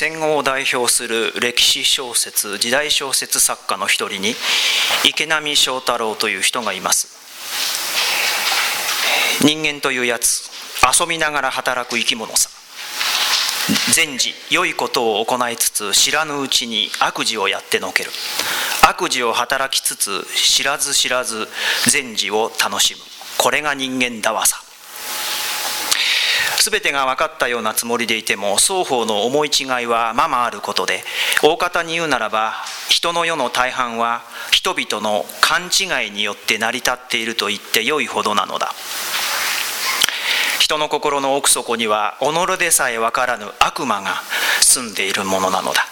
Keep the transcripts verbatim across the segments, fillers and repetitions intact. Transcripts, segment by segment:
戦後を代表する歴史小説、時代小説作家の一人に池波正太郎という人がいます。人間というやつ、遊びながら働く生き物さ。善事、良いことを行いつつ知らぬうちに悪事をやってのける。悪事を働きつつ知らず知らず善事を楽しむ。これが人間だわさ。すべてが分かったようなつもりでいても、双方の思い違いはままあることで、大方に言うならば、人の世の大半は人々の勘違いによって成り立っていると言ってよいほどなのだ。人の心の奥底には己でさえ分からぬ悪魔が住んでいるものなのだ。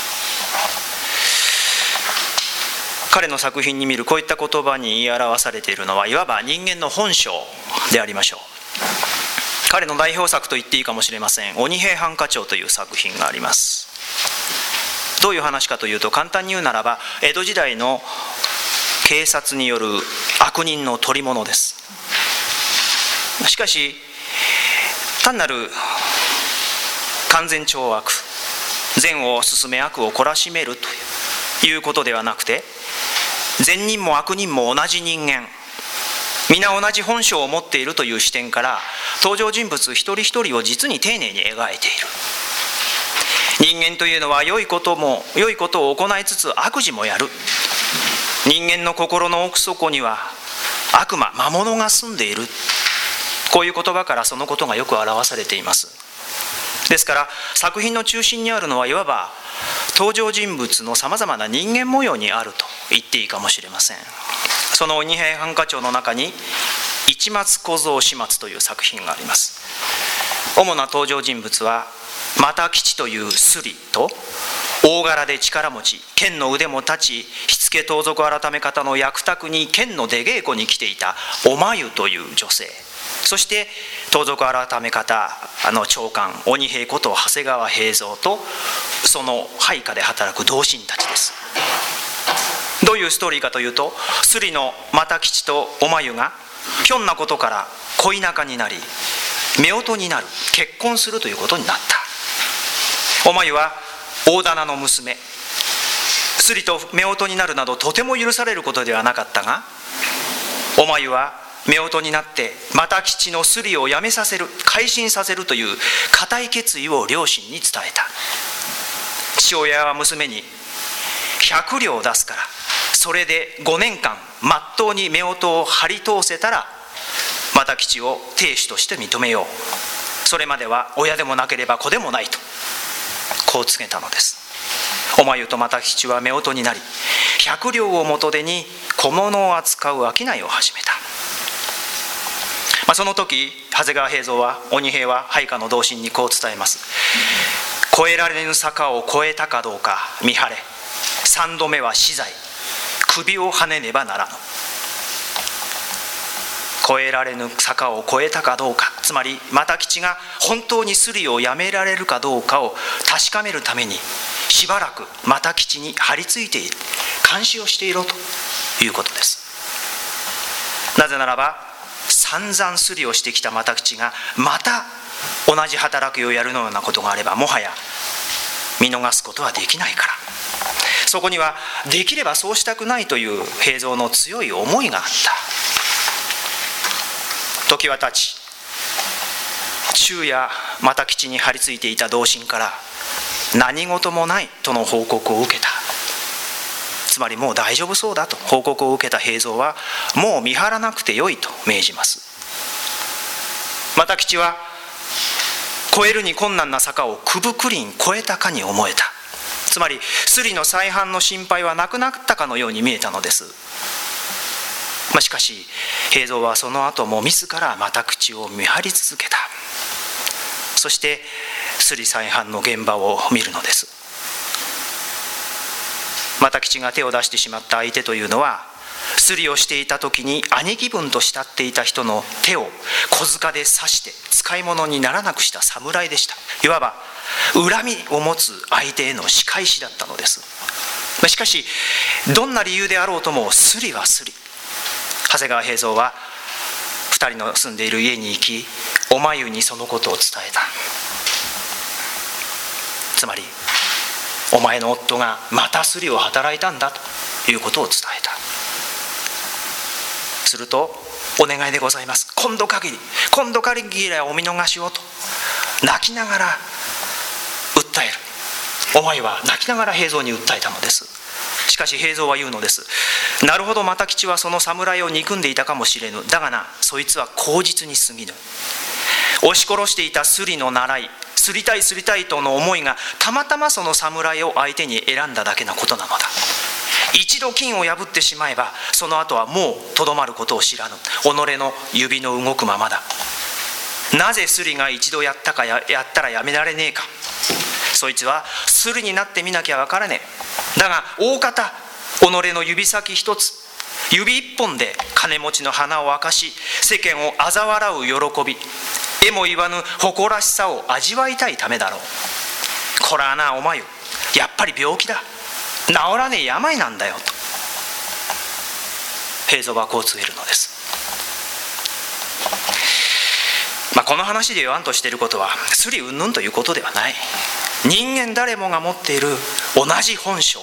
彼の作品に見るこういった言葉に言い表されているのは、いわば人間の本性でありましょう。彼の代表作と言っていいかもしれません。鬼平犯科帳という作品があります。どういう話かというと、簡単に言うならば、江戸時代の警察による悪人の捕り物です。しかし単なる完全懲悪、善を進め悪を懲らしめるということではなくて、善人も悪人も同じ人間、皆同じ本性を持っているという視点から登場人物一人一人を実に丁寧に描いている。人間というのは良いことも良いことを行いつつ悪事もやる。人間の心の奥底には悪魔、魔物が住んでいる。こういう言葉からそのことがよく表されています。ですから作品の中心にあるのは、いわば登場人物のさまざまな人間模様にあると言っていいかもしれません。その鬼平犯科帳の中に市松小僧始末という作品があります。主な登場人物は又吉というスリと、大柄で力持ち、剣の腕も立ち、火付盗賊改め方の役宅に剣の出稽古に来ていたおまゆという女性、そして盗賊改め方あの長官鬼平こと長谷川平蔵と、その配下で働く同心たちです。どういうストーリーかというと、スリの又吉とおまゆがひょんなことから恋仲になり、夫婦になる、結婚するということになった。おまゆは大店の娘、スリと夫婦になるなどとても許されることではなかったが、おまゆは夫婦になって又吉のスリをやめさせる、改心させるという固い決意を両親に伝えた。父親は娘にひゃくりょう出すから、それでごねんかんまっとうに夫婦を張り通せたら又吉を亭主として認めよう。それまでは親でもなければ子でもないと、こう告げたのです。おまゆと又吉は夫婦になり、ひゃくりょうを元手に小物を扱う商いを始めた。まあ、その時長谷川平蔵は、鬼平は配下の同心にこう伝えます。越えられぬ坂を越えたかどうか見張れ。三度目は死罪、首をはねねばならぬ。越えられぬ坂を越えたかどうか、つまり又吉が本当にスリをやめられるかどうかを確かめるために、しばらく又吉に張り付いている、監視をしていろということです。なぜならば、散々スリをしてきた又吉がまた同じ働きをやるようなことがあれば、もはや見逃すことはできないから。そこにはできればそうしたくないという平蔵の強い思いがあった。時は経ち、昼夜又吉に張り付いていた同心から何事もないとの報告を受けた。つまりもう大丈夫そうだと報告を受けた平蔵は、もう見張らなくてよいと命じます。又吉は越えるに困難な坂をくぶくりん越えたかに思えた。つまりスリの再犯の心配はなくなったかのように見えたのです。まあ、しかし平蔵はその後も自ら又吉を見張り続けた。そしてスリ再犯の現場を見るのです。又吉が手を出してしまった相手というのは、スリをしていた時に兄貴分と慕っていた人の手を小柄で刺して使い物にならなくした侍でした。いわば恨みを持つ相手への仕返しだったのです。しかしどんな理由であろうともスリはスリ。長谷川平蔵はふたりの住んでいる家に行き、おまゆにそのことを伝えた。 つまりお前の夫がまたスリを働いたんだということを伝えた。すると、お願いでございます、今度限り今度限りはお見逃しをと泣きながら訴える。お前は泣きながら平蔵に訴えたのです。しかし平蔵は言うのです。なるほど、又吉はその侍を憎んでいたかもしれぬ。だがな、そいつは口実に過ぎぬ。押し殺していたスリの習い、すりたいすりたいとの思いがたまたまその侍を相手に選んだだけのことなのだ。一度金を破ってしまえば、その後はもうとどまることを知らぬ。己の指の動くままだ。なぜスリが一度やったか や, やったらやめられねえか。そいつはスリになってみなきゃわからねえ。だが大方、己の指先一つ、指一本で金持ちの鼻を明かし、世間を嘲笑う喜び、えも言わぬ誇らしさを味わいたいためだろう。こらなお前よ、やっぱり病気だ、治らねえ病なんだよと平蔵はこう告げるのです。まあ、この話で言わんとしていることはスリ云々ということではない。人間誰もが持っている同じ本性、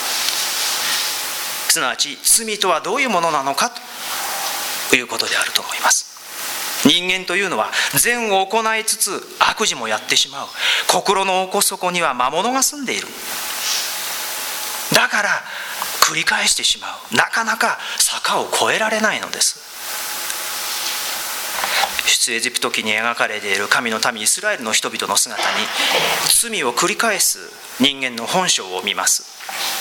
すなわち罪とはどういうものなのかということであると思います。人間というのは善を行いつつ悪事もやってしまう。心の奥底には魔物が住んでいる。だから繰り返してしまう。なかなか坂を越えられないのです。出エジプト記に描かれている神の民イスラエルの人々の姿に罪を繰り返す人間の本性を見ます。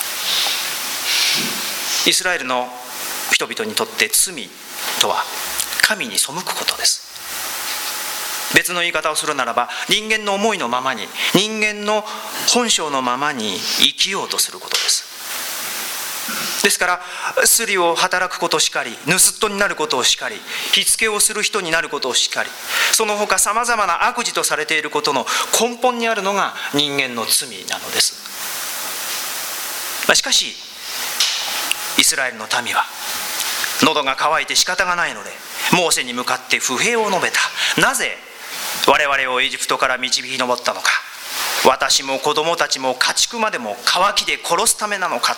イスラエルの人々にとって罪とは神に背くことです。別の言い方をするならば、人間の思いのままに、人間の本性のままに生きようとすることです。ですからスリを働くことしかり、盗人になることをしかり、火付けをする人になることをしかり、その他さまざまな悪事とされていることの根本にあるのが人間の罪なのです。しかしイスラエルの民は喉が渇いて仕方がないので、モーセに向かって不平を述べた。なぜ我々をエジプトから導き上ったのか。私も子供たちも家畜までも渇きで殺すためなのか。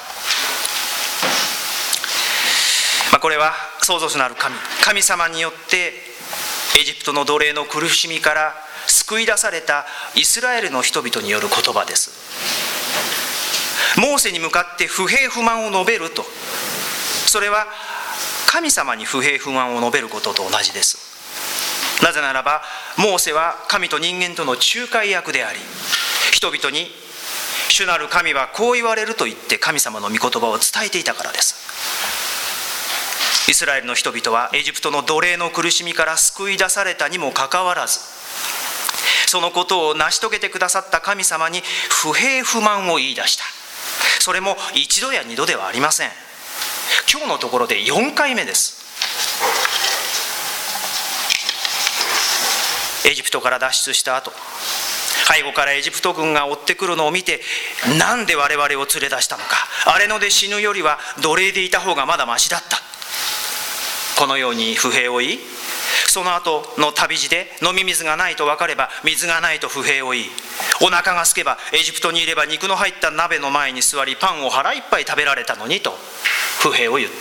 まあ、これは創造主なる神神様によってエジプトの奴隷の苦しみから救い出されたイスラエルの人々による言葉です。モーセに向かって不平不満を述べると、それは神様に不平不満を述べることと同じです。なぜならばモーセは神と人間との仲介役であり、人々に主なる神はこう言われると言って神様の御言葉を伝えていたからです。イスラエルの人々はエジプトの奴隷の苦しみから救い出されたにもかかわらず、そのことを成し遂げてくださった神様に不平不満を言い出した。それも一度や二度ではありません。今日のところでよんかいめです。エジプトから脱出した後、背後からエジプト軍が追ってくるのを見て、なんで我々を連れ出したのか、あれので死ぬよりは奴隷でいた方がまだましだった、このように不平を言い、その後の旅路で飲み水がないと分かれば水がないと不平を言い、お腹が空けばエジプトにいれば肉の入った鍋の前に座りパンを腹いっぱい食べられたのにと不平を言った。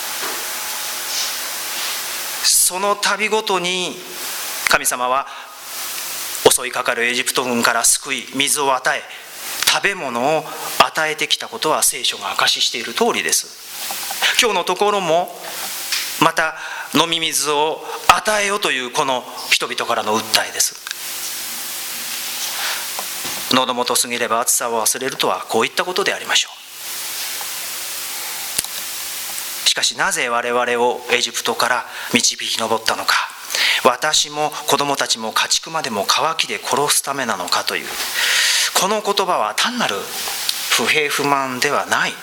その度ごとに神様は襲いかかるエジプト軍から救い、水を与え、食べ物を与えてきたことは聖書が証ししている通りです。今日のところもまた飲み水を与えよというこの人々からの訴えです。喉元過ぎれば暑さを忘れるとはこういったことでありましょう。しかしなぜ我々をエジプトから導き上ったのか。私も子供たちも家畜までも渇きで殺すためなのかというこの言葉は単なる不平不満ではない。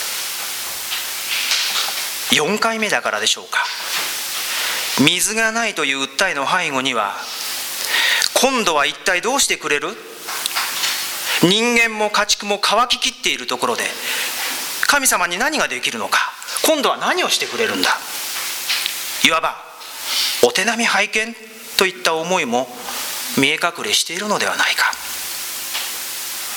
よんかいめだからでしょうか。水がないという訴えの背後には、今度は一体どうしてくれる？人間も家畜も渇ききっているところで神様に何ができるのか、今度は何をしてくれるんだ。いわばお手並み拝見といった思いも見え隠れしているのではないか。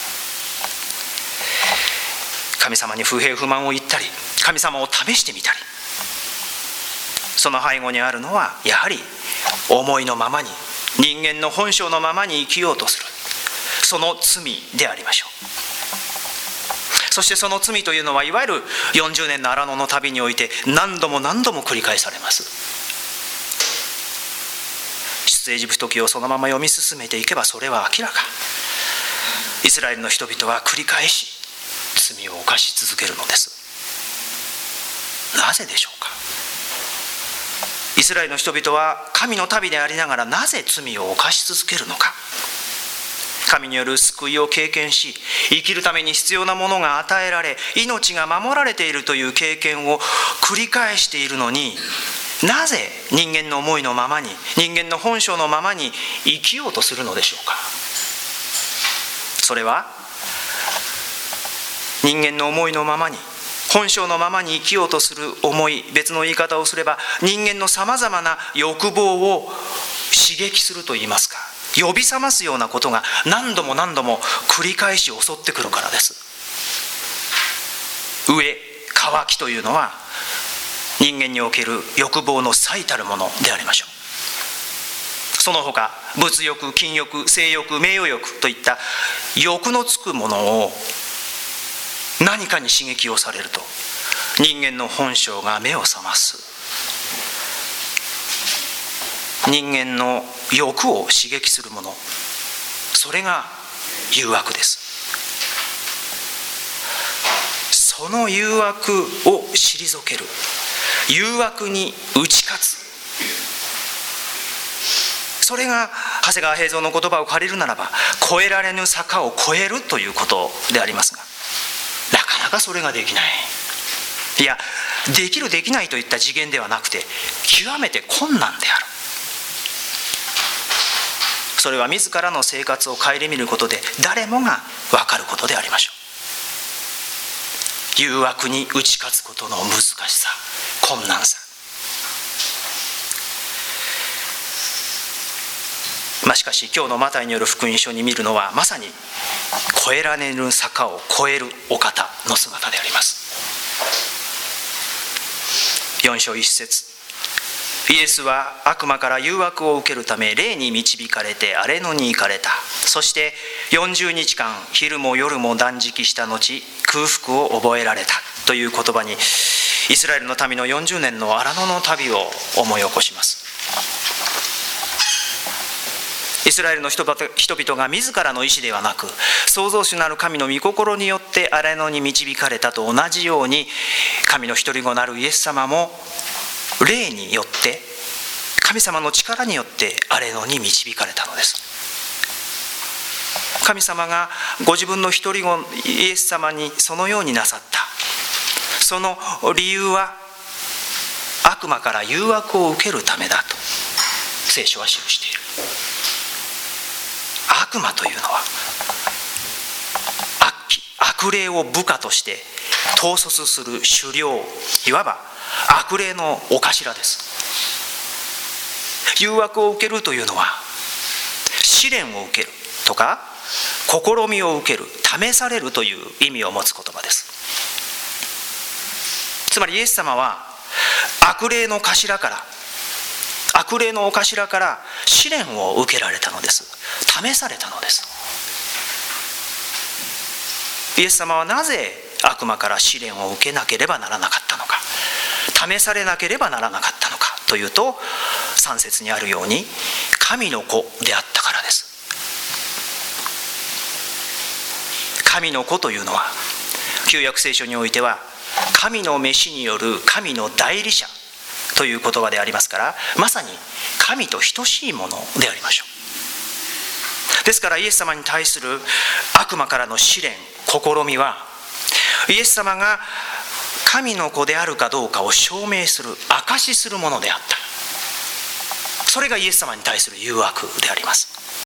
神様に不平不満を言ったり、神様を試してみたり、その背後にあるのはやはり思いのままに、人間の本性のままに生きようとする、その罪でありましょう。そしてその罪というのは、いわゆるよんじゅうねんの荒野の旅において何度も何度も繰り返されます。出エジプト記をそのまま読み進めていけば、それは明らか。イスラエルの人々は繰り返し罪を犯し続けるのです。なぜでしょうか。イスラエルの人々は神の民でありながら、なぜ罪を犯し続けるのか。神による救いを経験し、生きるために必要なものが与えられ、命が守られているという経験を繰り返しているのに、なぜ人間の思いのままに、人間の本性のままに生きようとするのでしょうか。それは人間の思いのままに、本性のままに生きようとする思い、別の言い方をすれば、人間のさまざまな欲望を刺激するといいますか、呼び覚ますようなことが何度も何度も繰り返し襲ってくるからです。飢え、渇きというのは人間における欲望の最たるものでありましょう。その他、物欲、禁欲、性欲、名誉欲といった欲のつくものを何かに刺激をされると、人間の本性が目を覚ます。人間の欲を刺激するもの、それが誘惑です。その誘惑を退ける、誘惑に打ち勝つ、それが長谷川平蔵の言葉を借りるならば、越えられぬ坂を越えるということでありますが、なかなかそれができない。いや、できるできないといった次元ではなくて、極めて困難である。それは自らの生活を顧みることで誰もが分かることでありましょう。誘惑に打ち勝つことの難しさ、困難さ。まあ、しかし今日のマタイによる福音書に見るのは、まさに越えられぬ坂を越えるお方の姿であります。よん章いち節、イエスは悪魔から誘惑を受けるため霊に導かれて荒野に行かれた。そしてよんじゅうにちかん昼も夜も断食した後、空腹を覚えられたという言葉に、イスラエルの民のよんじゅうねんの荒野の旅を思い起こします。イスラエルの人々が自らの意志ではなく、創造主なる神の御心によって荒野に導かれたと同じように、神の一人子なるイエス様も霊によって、神様の力によって荒野に導かれたのです。神様がご自分の一人子イエス様にそのようになさった、その理由は悪魔から誘惑を受けるためだと聖書は記している。悪魔というのは 悪, 悪霊を部下として統率する首領、いわば悪霊のお頭です。誘惑を受けるというのは、試練を受けるとか試みを受ける、試されるという意味を持つ言葉です。つまりイエス様は悪霊の頭から悪霊のお頭から試練を受けられたのです。試されたのです。イエス様はなぜ悪魔から試練を受けなければならなかったのか、試されなければならなかったのかというと、さん節にあるように神の子であったからです。神の子というのは旧約聖書においては神の召しによる神の代理者という言葉でありますから、まさに神と等しいものでありましょう。ですからイエス様に対する悪魔からの試練、試みは、イエス様が神の子であるかどうかを証明する、証しするものであった。それがイエス様に対する誘惑であります。